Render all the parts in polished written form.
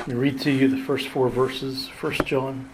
Let me read to you the first 4 verses, 1 John.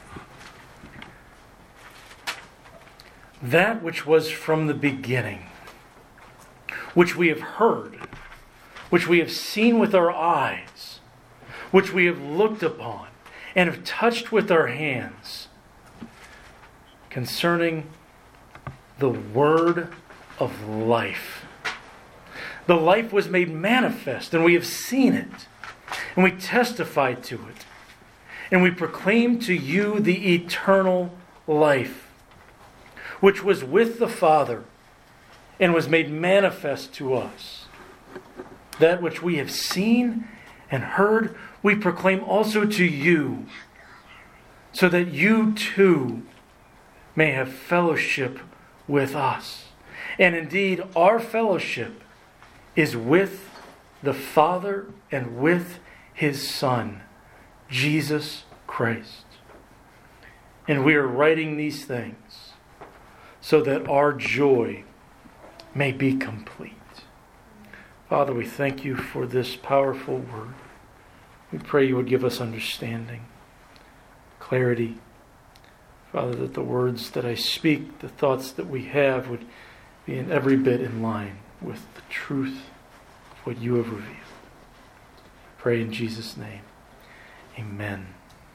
That which was from the beginning, which we have heard, which we have seen with our eyes, which we have looked upon, and have touched with our hands, concerning the word of life. The life was made manifest, and we have seen it, and we testify to it, and we proclaim to you the eternal life, which was with the Father, and was made manifest to us. That which we have seen and heard, we proclaim also to you, so that you too may have fellowship with us. And indeed, our fellowship is with the Father and with His Son, Jesus Christ. And we are writing these things so that our joy may be complete. Father, we thank you for this powerful word. We pray you would give us understanding, clarity. Father, that the words that I speak, the thoughts that we have would be in every bit in line with the truth of what you have revealed. Pray in Jesus' name. Amen.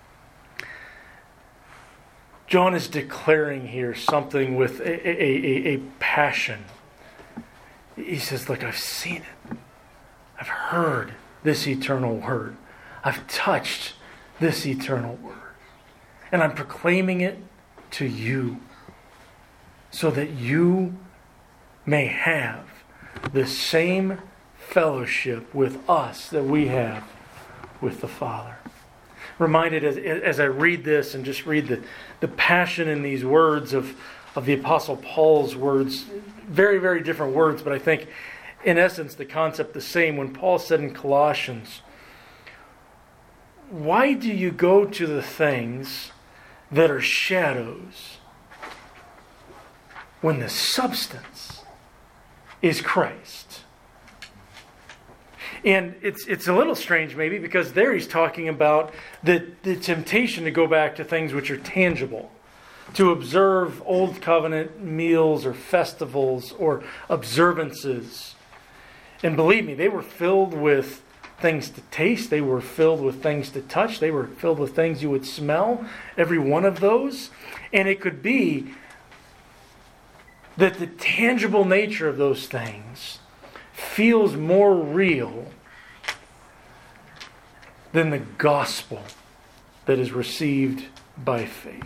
John is declaring here something with a passion. He says, look, I've seen it. I've heard this eternal word. I've touched this eternal word. And I'm proclaiming it to you so that you may have the same fellowship with us that we have with the Father. Reminded as I read this and just read the passion in these words of the Apostle Paul's words, very, very different words, but I think in essence the concept the same. When Paul said in Colossians, why do you go to the things that are shadows when the substance is Christ? And it's a little strange maybe because there he's talking about the temptation to go back to things which are tangible. To observe Old Covenant meals or festivals or observances. And believe me, they were filled with things to taste. They were filled with things to touch. They were filled with things you would smell. Every one of those. And it could be that the tangible nature of those things feels more real than the gospel that is received by faith.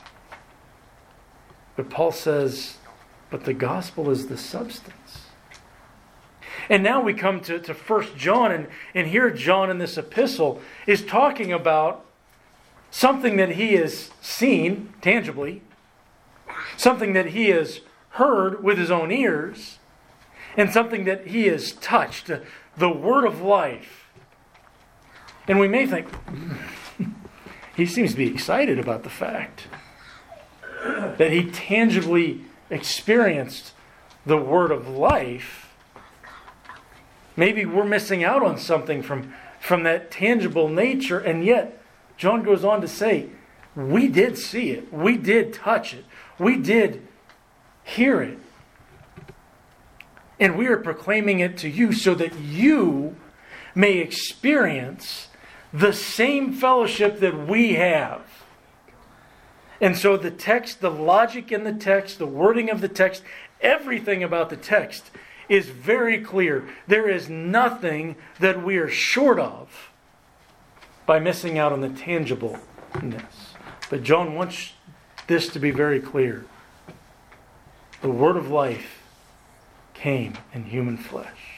But Paul says, but the gospel is the substance. And now we come to 1 John, and here John in this epistle is talking about something that he has seen tangibly, something that he has heard with his own ears, and something that he has touched, the word of life. And we may think, he seems to be excited about the fact that he tangibly experienced the word of life. Maybe we're missing out on something from that tangible nature, and yet John goes on to say, we did see it, we did touch it, we did hear it. And we are proclaiming it to you so that you may experience the same fellowship that we have. And so the text, the logic in the text, the wording of the text, everything about the text is very clear. There is nothing that we are short of by missing out on the tangibleness. But John wants this to be very clear. The word of life came in human flesh.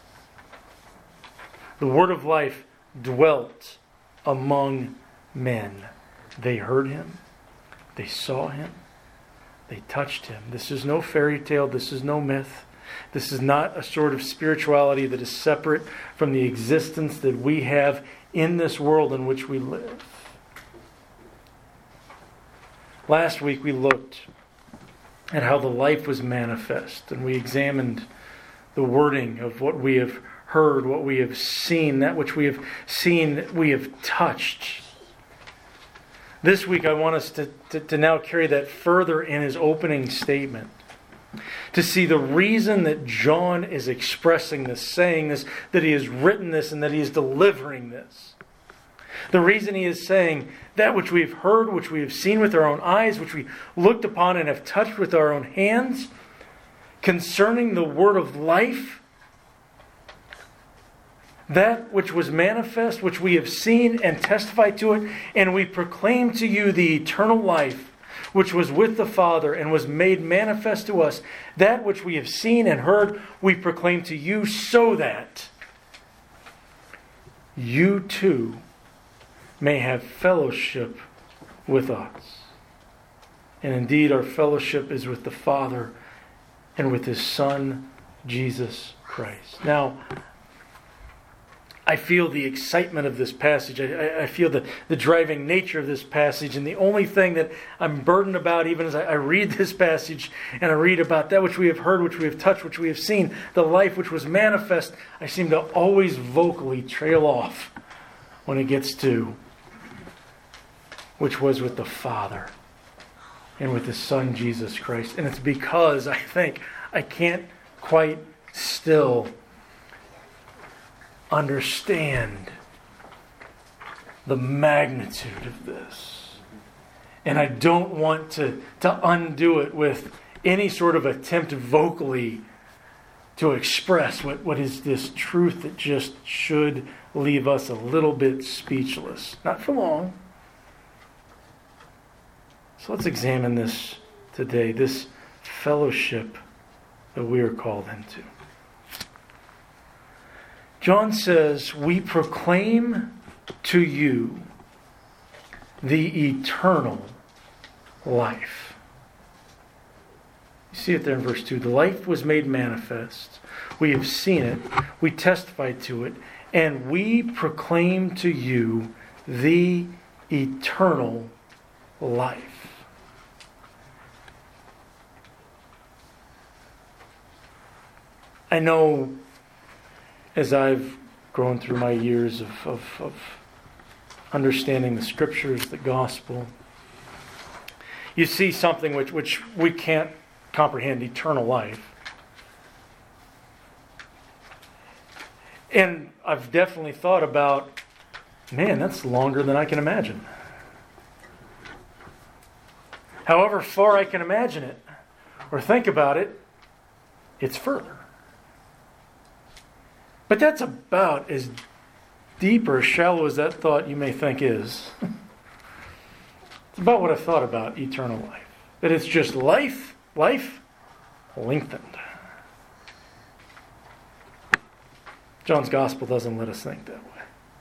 The word of life dwelt among men. They heard him. They saw him. They touched him. This is no fairy tale. This is no myth. This is not a sort of spirituality that is separate from the existence that we have in this world in which we live. Last week we looked at how the life was manifest, and we examined the wording of what we have heard, what we have seen, that which we have seen, we have touched. This week I want us to now carry that further in his opening statement. To see the reason that John is expressing this, saying this, that he has written this, and that he is delivering this. The reason he is saying that which we have heard, which we have seen with our own eyes, which we looked upon and have touched with our own hands, concerning the word of life, that which was manifest, which we have seen and testified to it, and we proclaim to you the eternal life, which was with the Father and was made manifest to us. That which we have seen and heard, we proclaim to you, so that you too may have fellowship with us. And indeed, our fellowship is with the Father and with His Son, Jesus Christ. Now, I feel the excitement of this passage. I feel the driving nature of this passage. And the only thing that I'm burdened about, even as I read this passage and I read about that which we have heard, which we have touched, which we have seen, the life which was manifest, I seem to always vocally trail off when it gets to which was with the Father and with His Son, Jesus Christ. And it's because I think I can't quite still understand the magnitude of this. And I don't want to undo it with any sort of attempt vocally to express what is this truth that just should leave us a little bit speechless. Not for long. So let's examine this today, this fellowship that we are called into. John says, we proclaim to you the eternal life. You see it there in verse 2. The life was made manifest. We have seen it. We testified to it. And we proclaim to you the eternal life. I know as I've grown through my years of understanding the Scriptures, the Gospel, you see something which we can't comprehend, eternal life. And I've definitely thought about, man, that's longer than I can imagine. However far I can imagine it or think about it, it's further. But that's about as deep or shallow as that thought you may think is. It's about what I've thought about eternal life. That it's just life lengthened. John's Gospel doesn't let us think that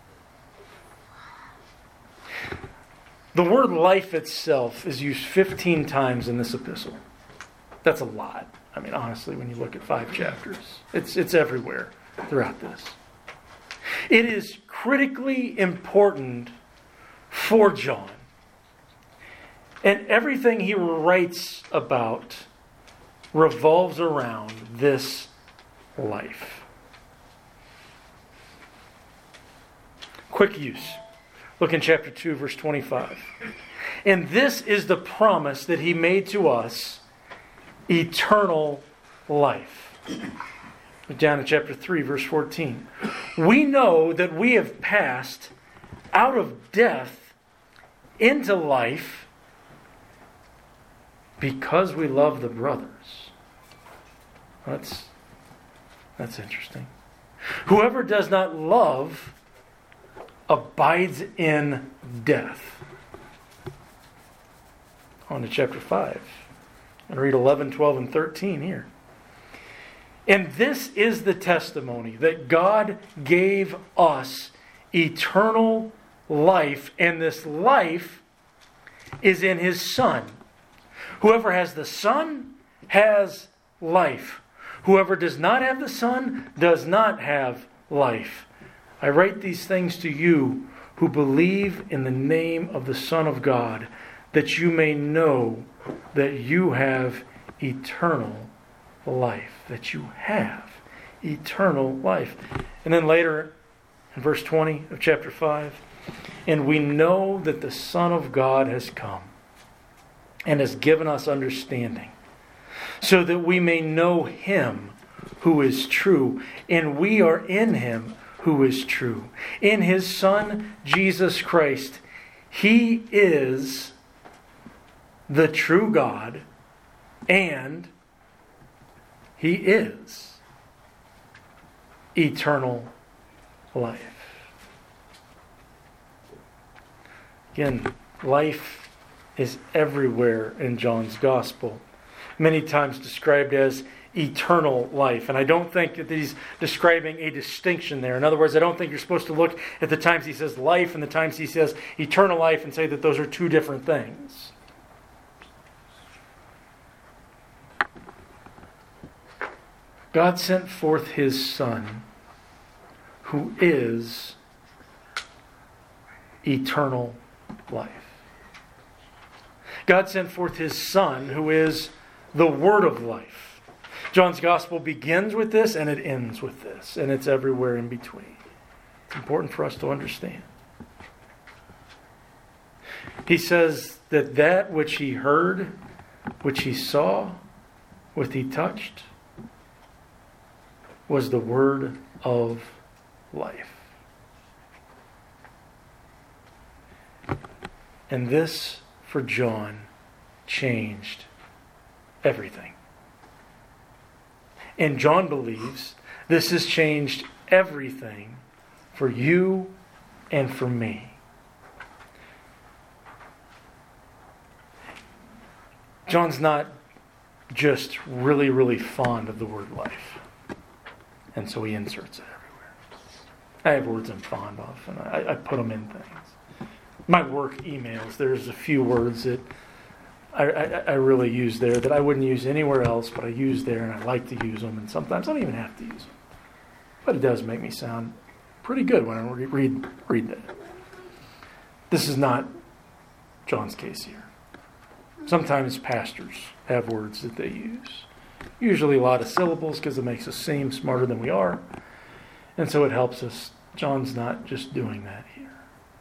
way. The word life itself is used 15 times in this epistle. That's a lot. I mean, honestly, when you look at 5 chapters, it's everywhere throughout this. It is critically important for John. And everything he writes about revolves around this life. Quick use. Look in chapter 2, verse 25. And this is the promise that he made to us, eternal life. Down in chapter 3, verse 14. We know that we have passed out of death into life because we love the brothers. That's interesting. Whoever does not love abides in death. On to chapter 5. And read 11, 12, and 13 here. And this is the testimony that God gave us eternal life, and this life is in His Son. Whoever has the Son has life. Whoever does not have the Son does not have life. I write these things to you who believe in the name of the Son of God, that you may know that you have eternal life. That you have eternal life. And then later in verse 20 of chapter 5, and we know that the Son of God has come and has given us understanding, so that we may know Him who is true, and we are in Him who is true. In His Son, Jesus Christ, He is the true God, and He is eternal life. Again, life is everywhere in John's Gospel, many times described as eternal life. And I don't think that he's describing a distinction there. In other words, I don't think you're supposed to look at the times he says life and the times he says eternal life and say that those are two different things. God sent forth His Son, who is eternal life. God sent forth His Son, who is the Word of life. John's Gospel begins with this and it ends with this, and it's everywhere in between. It's important for us to understand. He says that which He heard, which He saw, which He touched, was the Word of life. And this, for John, changed everything. And John believes this has changed everything for you and for me. John's not just really, really fond of the word life. And so he inserts it everywhere. I have words I'm fond of, and I put them in things. My work emails, there's a few words that I really use there that I wouldn't use anywhere else, but I use there and I like to use them, and sometimes I don't even have to use them. But it does make me sound pretty good when I read it. This is not John's case here. Sometimes pastors have words that they use. Usually a lot of syllables because it makes us seem smarter than we are. And so it helps us. John's not just doing that here.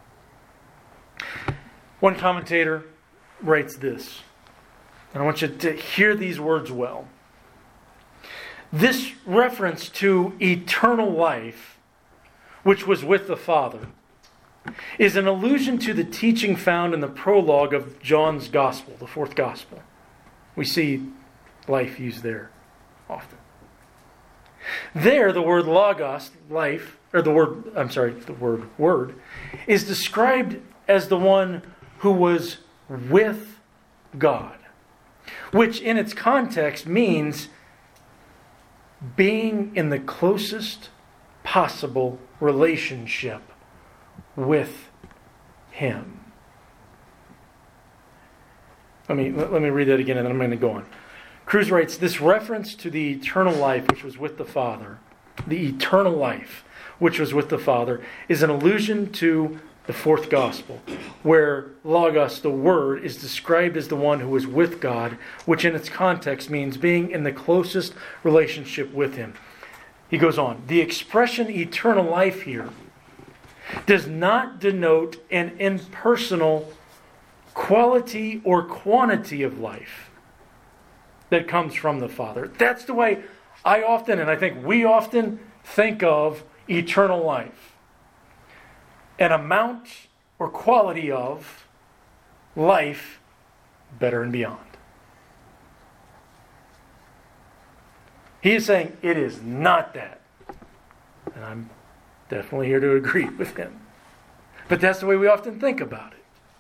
One commentator writes this, and I want you to hear these words well. This reference to eternal life, which was with the Father, is an allusion to the teaching found in the prologue of John's Gospel, the fourth Gospel. We see life used there often. There, the word logos, life, or the word word, is described as the one who was with God, which in its context means being in the closest possible relationship with Him. Let me read that again and then I'm going to go on. Cruz writes, this reference to the eternal life which was with the Father, the eternal life which was with the Father, is an allusion to the fourth Gospel, where Logos, the Word, is described as the one who is with God, which in its context means being in the closest relationship with Him. He goes on, the expression eternal life here does not denote an impersonal quality or quantity of life that comes from the Father. That's the way I often, and I think we often, think of eternal life. An amount or quality of life better and beyond. He is saying it is not that. And I'm definitely here to agree with him. But that's the way we often think about it.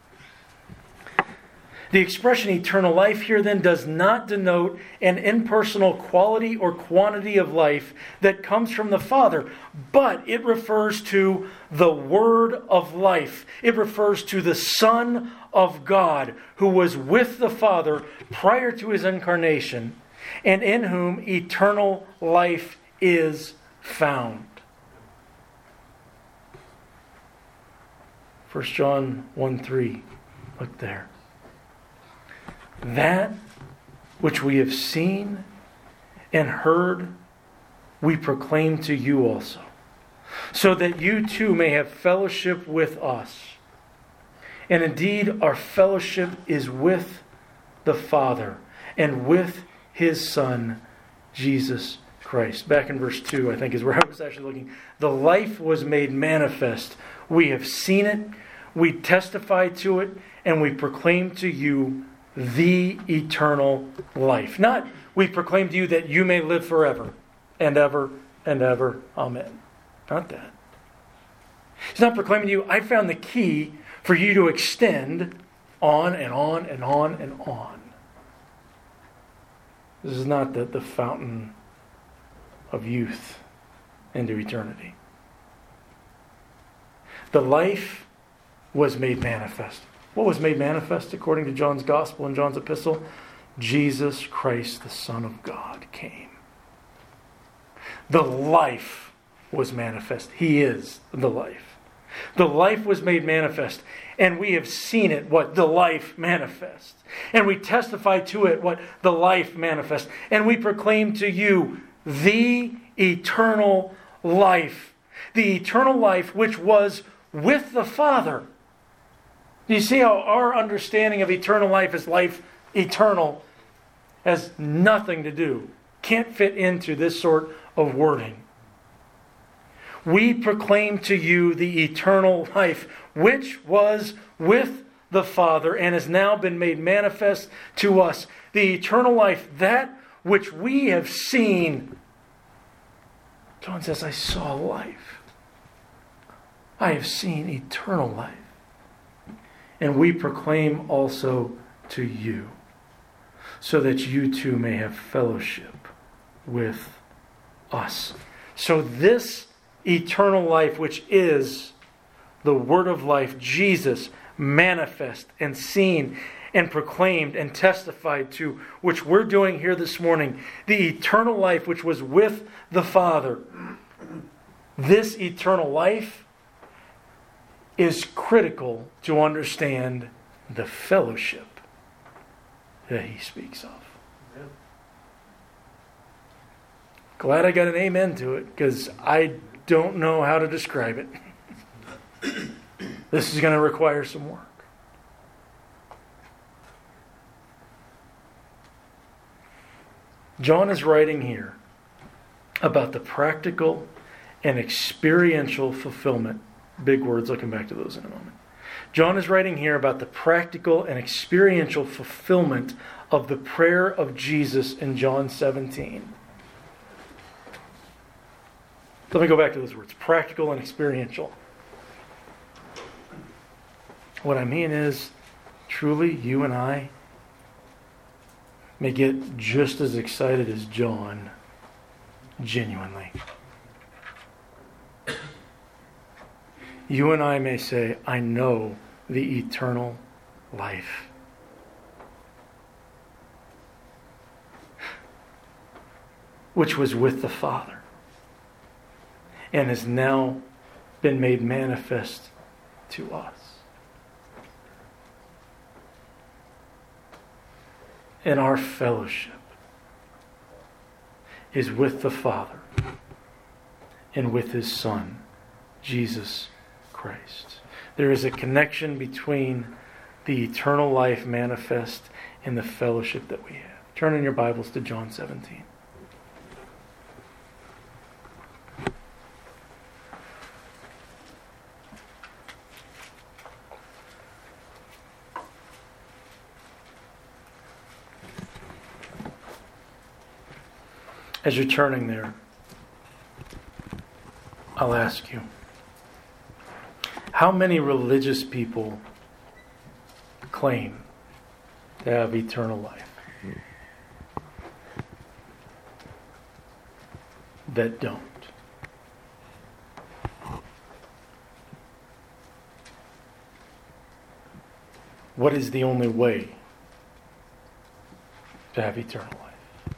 The expression eternal life here then does not denote an impersonal quality or quantity of life that comes from the Father, but it refers to the Word of life. It refers to the Son of God who was with the Father prior to His incarnation and in whom eternal life is found. 1 John 1:3. Look there. That which we have seen and heard we proclaim to you also, so that you too may have fellowship with us. And indeed, our fellowship is with the Father and with His Son, Jesus Christ. Back in verse 2, I think, is where I was actually looking. The life was made manifest. We have seen it, we testify to it, and we proclaim to you the eternal life. Not we proclaim to you that you may live forever and ever and ever. Amen. Not that. He's not proclaiming to you, I found the key for you to extend on and on and on and on. This is not the fountain of youth into eternity. The life was made manifest. What was made manifest according to John's Gospel and John's Epistle? Jesus Christ, the Son of God, came. The life was manifest. He is the life. The life was made manifest. And we have seen it, what? The life manifest. And we testify to it, what? The life manifest. And we proclaim to you the eternal life. The eternal life which was with the Father. Do you see how our understanding of eternal life as life eternal has nothing to do, can't fit into this sort of wording? We proclaim to you the eternal life which was with the Father and has now been made manifest to us. The eternal life, that which we have seen. John says, I saw life. I have seen eternal life. And we proclaim also to you, so that you too may have fellowship with us. So this eternal life, which is the Word of life, Jesus, manifest and seen and proclaimed and testified to, which we're doing here this morning, the eternal life which was with the Father. This eternal life is critical to understand the fellowship that he speaks of. Amen. Glad I got an amen to it, because I don't know how to describe it. This is going to require some work. John is writing here about the practical and experiential fulfillment. Big words, I'll come back to those in a moment. John is writing here about the practical and experiential fulfillment of the prayer of Jesus in John 17. Let me go back to those words. Practical and experiential. What I mean is, truly, you and I may get just as excited as John, genuinely. You and I may say, I know the eternal life. Which was with the Father and has now been made manifest to us. And our fellowship is with the Father and with His Son, Jesus Christ. There is a connection between the eternal life manifest and the fellowship that we have. Turn in your Bibles to John 17. As you're turning there, I'll ask you, how many religious people claim to have eternal life that don't? What is the only way to have eternal life?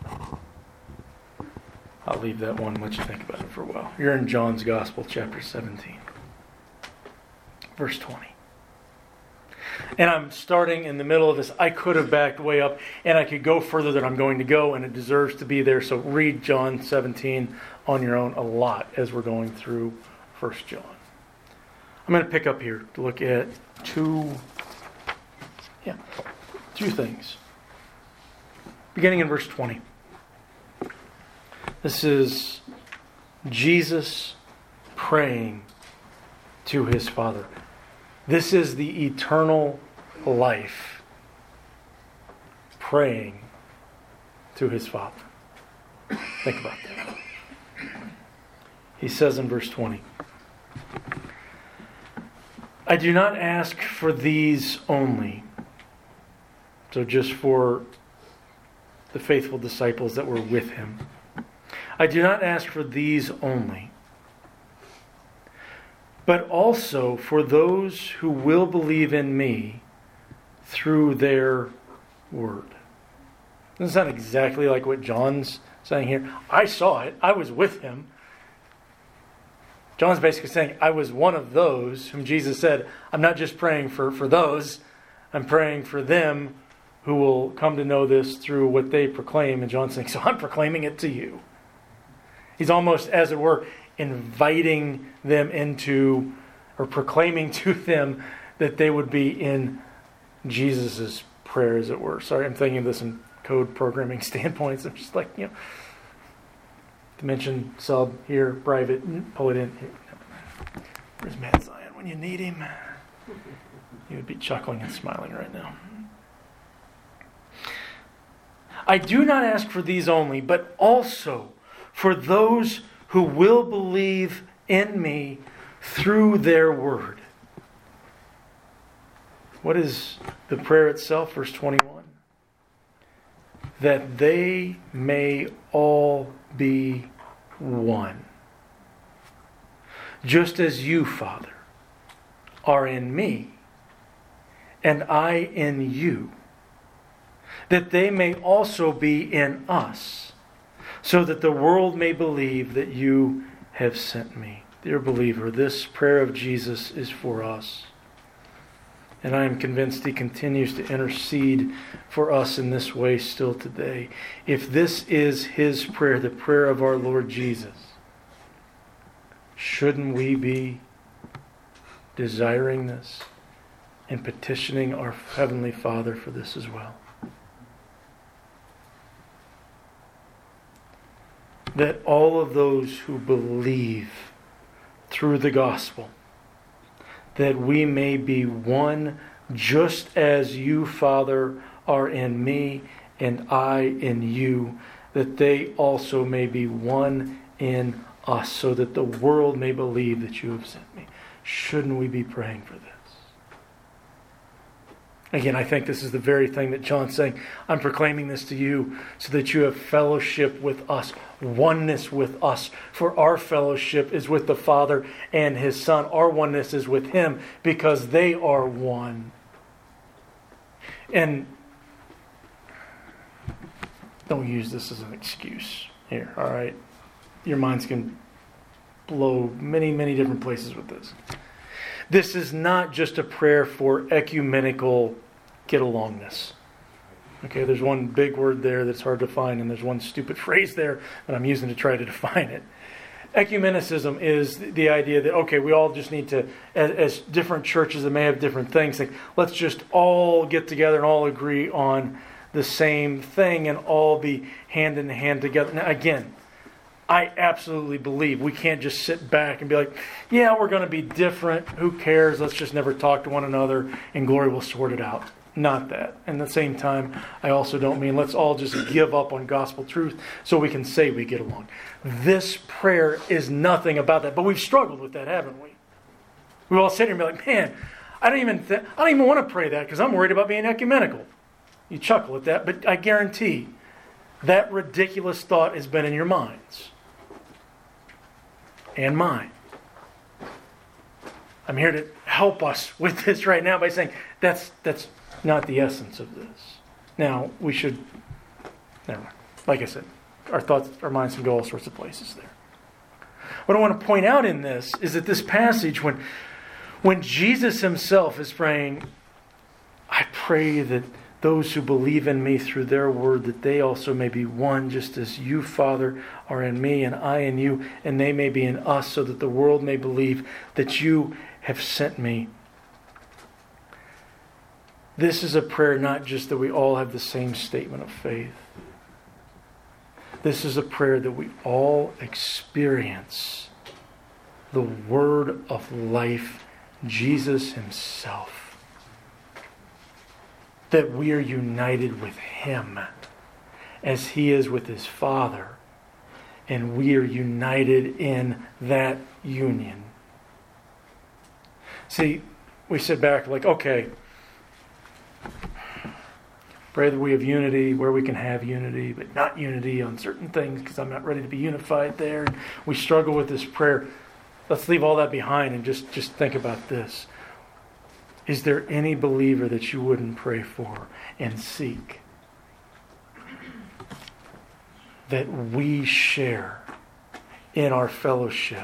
I'll leave that one and let you think about it for a while. You're in John's Gospel, chapter 17, verse 20. And I'm starting in the middle of this. I could have backed way up, and I could go further than I'm going to go, and it deserves to be there. So read John 17 on your own a lot as we're going through 1 John. I'm going to pick up here to look at two things. Beginning in verse 20. This is Jesus praying to his Father. This is the eternal life, praying to his Father. Think about that. He says in verse 20, I do not ask for these only. So just for the faithful disciples that were with him. I do not ask for these only, but also for those who will believe in me through their word. Doesn't sound exactly like what John's saying here. I saw it. I was with him. John's basically saying, I was one of those whom Jesus said, I'm not just praying for those. I'm praying for them who will come to know this through what they proclaim. And John's saying, so I'm proclaiming it to you. He's almost, as it were, inviting them into, or proclaiming to them that they would be in Jesus' prayer, as it were. Sorry, I'm thinking of this in code programming standpoints. I'm just like, dimension, sub, here, private, pull it in. Here. Where's Matt Zion when you need him? He would be chuckling and smiling right now. I do not ask for these only, but also for those who will believe in me through their word. What is the prayer itself? Verse 21. That they may all be one. Just as you, Father, are in me, and I in you, that they may also be in us, so that the world may believe that you have sent me. Dear believer, this prayer of Jesus is for us. And I am convinced he continues to intercede for us in this way still today. If this is his prayer, the prayer of our Lord Jesus, shouldn't we be desiring this and petitioning our Heavenly Father for this as well? That all of those who believe through the gospel, that we may be one just as you, Father, are in me and I in you, that they also may be one in us, so that the world may believe that you have sent me. Shouldn't we be praying for this? Again, I think this is the very thing that John's saying. I'm proclaiming this to you so that you have fellowship with us, oneness with us. For our fellowship is with the Father and His Son. Our oneness is with Him because they are one. And don't use this as an excuse here, all right? Your minds can blow many, many different places with this. This is not just a prayer for ecumenical get-alongness. Okay, there's one big word there that's hard to find, and there's one stupid phrase there that I'm using to try to define it. Ecumenicism is the idea that, okay, we all just need to, as different churches that may have different things, like, let's just all get together and all agree on the same thing and all be hand in hand together. Now, again, I absolutely believe we can't just sit back and be like, yeah, we're going to be different. Who cares? Let's just never talk to one another and glory will sort it out. Not that. And at the same time, I also don't mean let's all just give up on gospel truth so we can say we get along. This prayer is nothing about that. But we've struggled with that, haven't we? We've all sit here and be like, man, I don't even want to pray that because I'm worried about being ecumenical. You chuckle at that, but I guarantee that ridiculous thought has been in your minds. And mine. I'm here to help us with this right now by saying that's not the essence of this. Now, we should, never mind. Like I said, our thoughts, our minds can go all sorts of places there. What I want to point out in this is that this passage, when Jesus himself is praying, I pray that those who believe in me through their word, that they also may be one, just as you, Father, are in me and I in you, and they may be in us, so that the world may believe that you have sent me. This is a prayer not just that we all have the same statement of faith. This is a prayer that we all experience the word of life, Jesus himself. That we are united with him as he is with his Father. And we are united in that union. See, we sit back like, okay, pray that we have unity where we can have unity, but not unity on certain things because I'm not ready to be unified there. And we struggle with this prayer. Let's leave all that behind and just think about this. Is there any believer that you wouldn't pray for and seek? That we share in our fellowship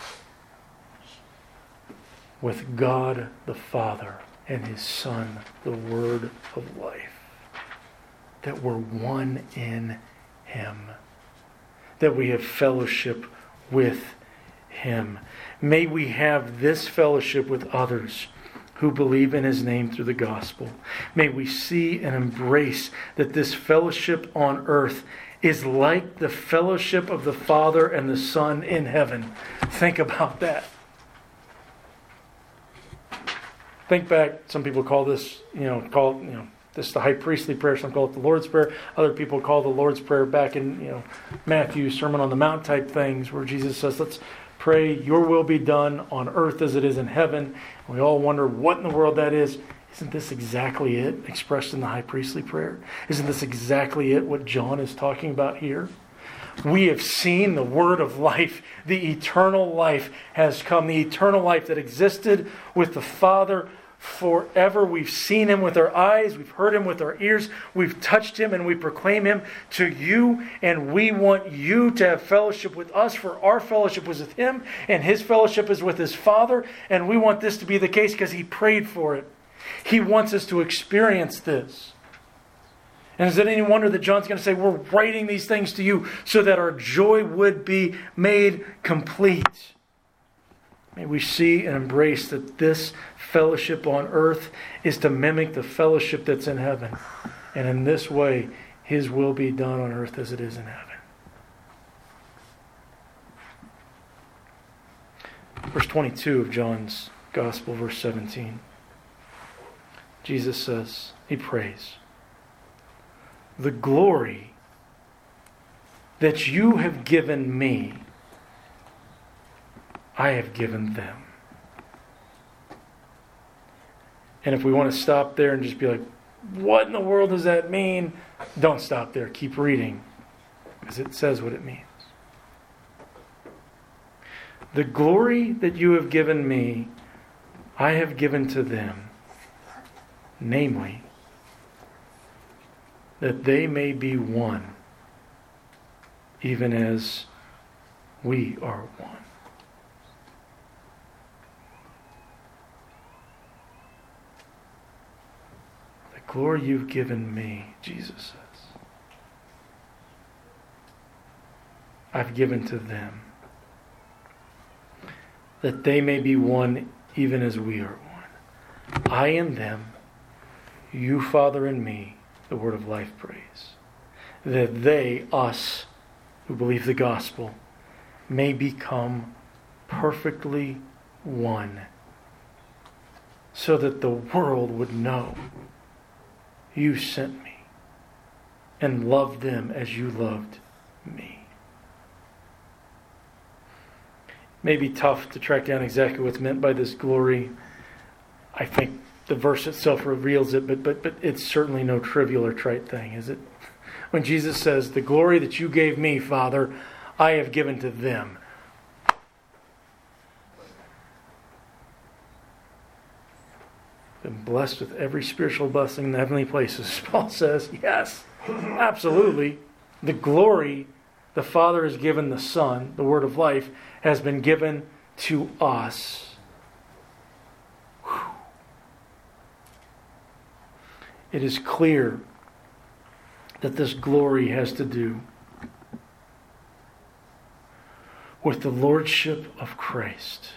with God the Father and his Son, the Word of life. That we're one in him. That we have fellowship with him. May we have this fellowship with others who believe in his name through the gospel. May we see and embrace that this fellowship on earth is like the fellowship of the Father and the Son in heaven. Think about that. Think back, some people call this, this the high priestly prayer, some call it the Lord's Prayer. Other people call the Lord's Prayer back in, Matthew, Sermon on the Mount type things, where Jesus says, let's pray your will be done on earth as it is in heaven. And we all wonder what in the world that is. Isn't this exactly it expressed in the high priestly prayer? Isn't this exactly it what John is talking about here? We have seen the word of life. The eternal life has come. The eternal life that existed with the Father forever. We've seen him with our eyes. We've heard him with our ears. We've touched him and we proclaim him to you. And we want you to have fellowship with us, for our fellowship was with him and his fellowship is with his Father. And we want this to be the case because he prayed for it. He wants us to experience this. And is it any wonder that John's going to say, we're writing these things to you so that our joy would be made complete. May we see and embrace that this fellowship on earth is to mimic the fellowship that's in heaven. And in this way, his will be done on earth as it is in heaven. Verse 22 of John's Gospel, verse 17. Jesus says, he prays, the glory that you have given me, I have given them. And if we want to stop there and just be like, what in the world does that mean? Don't stop there. Keep reading, because it says what it means. The glory that you have given me, I have given to them, namely, that they may be one, even as we are one. The glory you've given me, Jesus says, I've given to them, that they may be one, even as we are one. I and them, you, Father, and me, the word of life prays, that they, us, who believe the gospel, may become perfectly one, so that the world would know you sent me and loved them as you loved me. It may be tough to track down exactly what's meant by this glory. I think the verse itself reveals it, but it's certainly no trivial or trite thing, is it? When Jesus says, the glory that you gave me, Father, I have given to them. Been blessed with every spiritual blessing in the heavenly places. Paul says, yes, absolutely. The glory the Father has given the Son, the word of life, has been given to us. it is clear that this glory has to do with the lordship of Christ.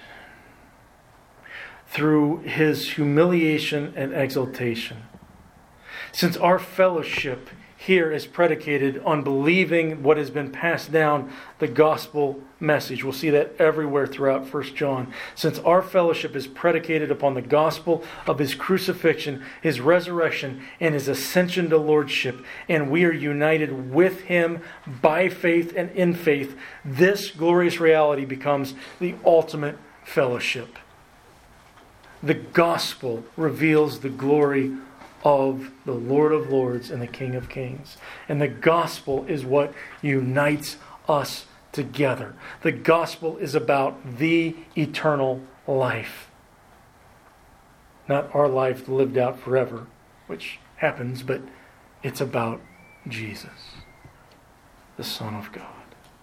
Through his humiliation and exaltation. Since our fellowship here is predicated on believing what has been passed down, the gospel message. We'll see that everywhere throughout 1 John. Since our fellowship is predicated upon the gospel of his crucifixion, his resurrection, and his ascension to lordship, and we are united with him by faith and in faith, this glorious reality becomes the ultimate fellowship. The gospel reveals the glory of the Lord of Lords and the King of Kings. And the gospel is what unites us together. The gospel is about the eternal life. Not our life lived out forever, which happens, but it's about Jesus, the Son of God.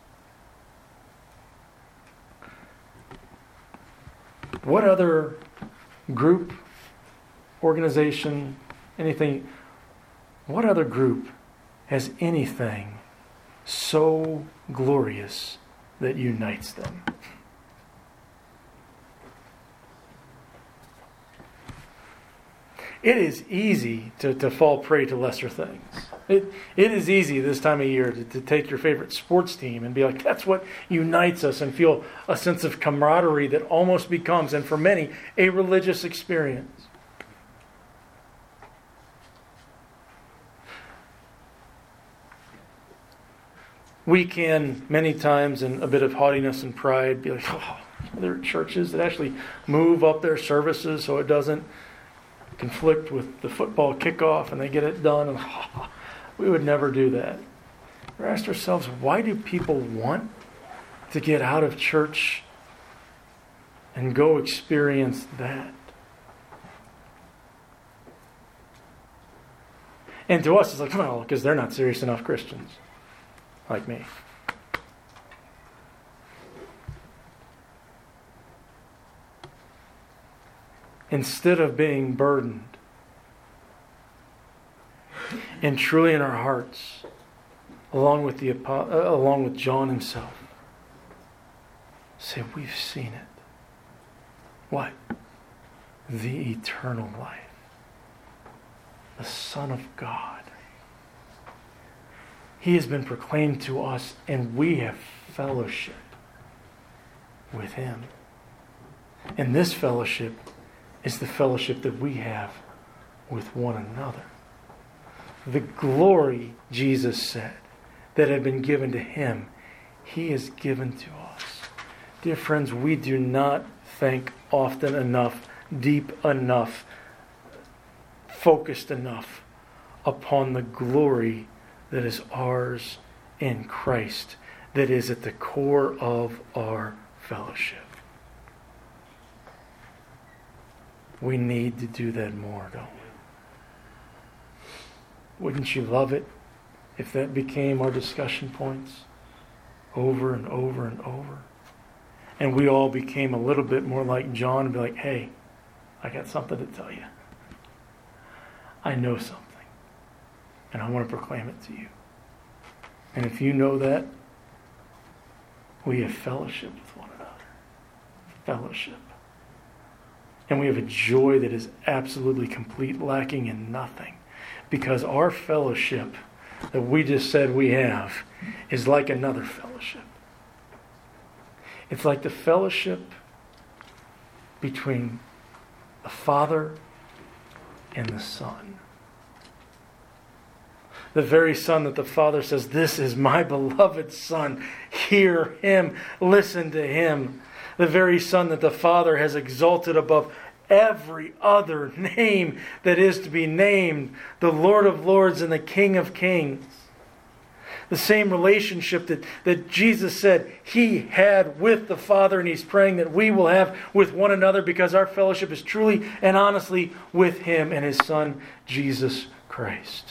What other group, organization, anything, what other group has anything so glorious that unites them? It is easy to fall prey to lesser things. It is easy this time of year to take your favorite sports team and be like, that's what unites us, and feel a sense of camaraderie that almost becomes, and for many, a religious experience. We can, many times, in a bit of haughtiness and pride, be like, oh, there are churches that actually move up their services so it doesn't conflict with the football kickoff and they get it done. And we would never do that. We asked ourselves, why do people want to get out of church and go experience that? And to us, it's like, well, because they're not serious enough Christians. Like me. Instead of being burdened and truly in our hearts, along with John himself, say, we've seen it. What? The eternal life. The Son of God. He has been proclaimed to us, and we have fellowship with him. And this fellowship is the fellowship that we have with one another. The glory, Jesus said, that had been given to him, he has given to us. Dear friends, we do not think often enough, deep enough, focused enough upon the glory that is ours in Christ, that is at the core of our fellowship. We need to do that more, don't we? Wouldn't you love it if that became our discussion points over and over and over? And we all became a little bit more like John and be like, hey, I got something to tell you. I know something. And I want to proclaim it to you. And if you know that, we have fellowship with one another. Fellowship. And we have a joy that is absolutely complete, lacking in nothing. Because our fellowship that we just said we have is like another fellowship. It's like the fellowship between the Father and the Son. The very Son that the Father says, this is my beloved Son. Hear him. Listen to him. The very Son that the Father has exalted above every other name that is to be named. The Lord of Lords and the King of Kings. The same relationship that Jesus said he had with the Father, and he's praying that we will have with one another, because our fellowship is truly and honestly with him and his Son, Jesus Christ.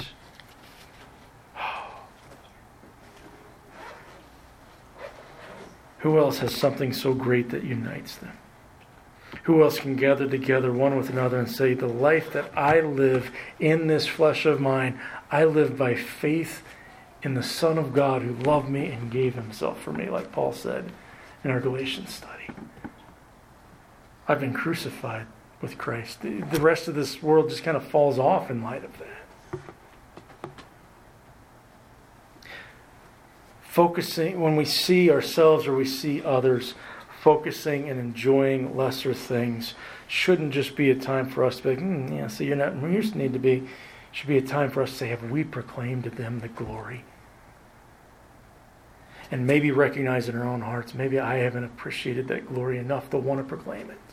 Who else has something so great that unites them? Who else can gather together one with another and say, the life that I live in this flesh of mine, I live by faith in the Son of God who loved me and gave himself for me, like Paul said in our Galatians study. I've been crucified with Christ. The rest of this world just kind of falls off in light of that. Focusing, when we see ourselves or we see others, focusing and enjoying lesser things shouldn't just be a time for us to be like, yeah, so you're not where you need to be. It should be a time for us to say, have we proclaimed to them the glory? And maybe recognize in our own hearts, maybe I haven't appreciated that glory enough to want to proclaim it.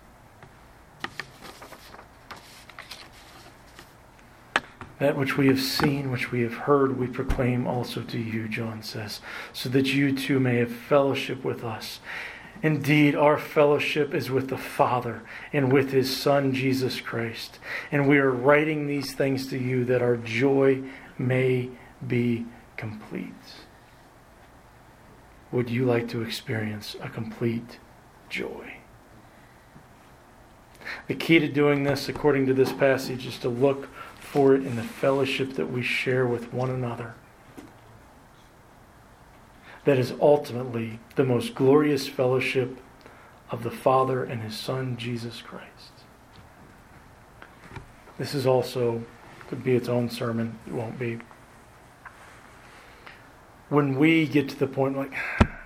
That which we have seen, which we have heard, we proclaim also to you, John says, so that you too may have fellowship with us. Indeed, our fellowship is with the Father and with His Son, Jesus Christ. And we are writing these things to you that our joy may be complete. Would you like to experience a complete joy? The key to doing this, according to this passage, is to look for it in the fellowship that we share with one another. That is ultimately the most glorious fellowship of the Father and His Son, Jesus Christ. This is also, could be its own sermon. It won't be. When we get to the point like,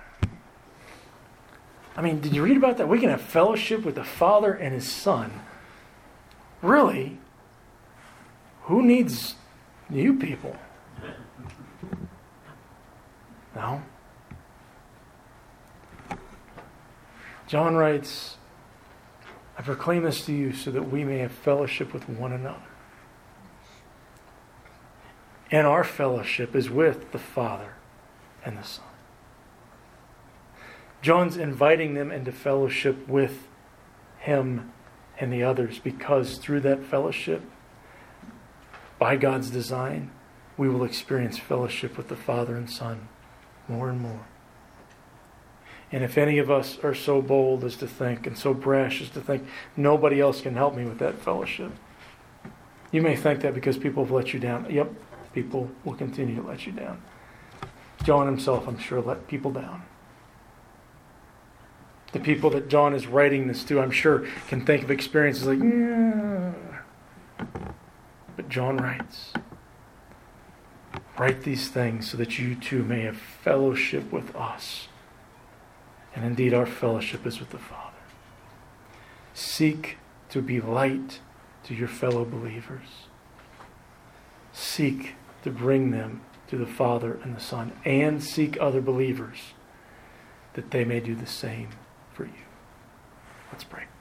did you read about that? We can have fellowship with the Father and His Son. Really? Who needs you people? No. John writes, I proclaim this to you so that we may have fellowship with one another. And our fellowship is with the Father and the Son. John's inviting them into fellowship with him and the others because through that fellowship, by God's design, we will experience fellowship with the Father and Son more and more. And if any of us are so bold as to think and so brash as to think nobody else can help me with that fellowship, you may think that because people have let you down. Yep, people will continue to let you down. John himself, I'm sure, let people down. The people that John is writing this to, I'm sure, can think of experiences like, But John writes, write these things so that you too may have fellowship with us. And indeed, our fellowship is with the Father. Seek to be light to your fellow believers. Seek to bring them to the Father and the Son. And seek other believers that they may do the same for you. Let's pray.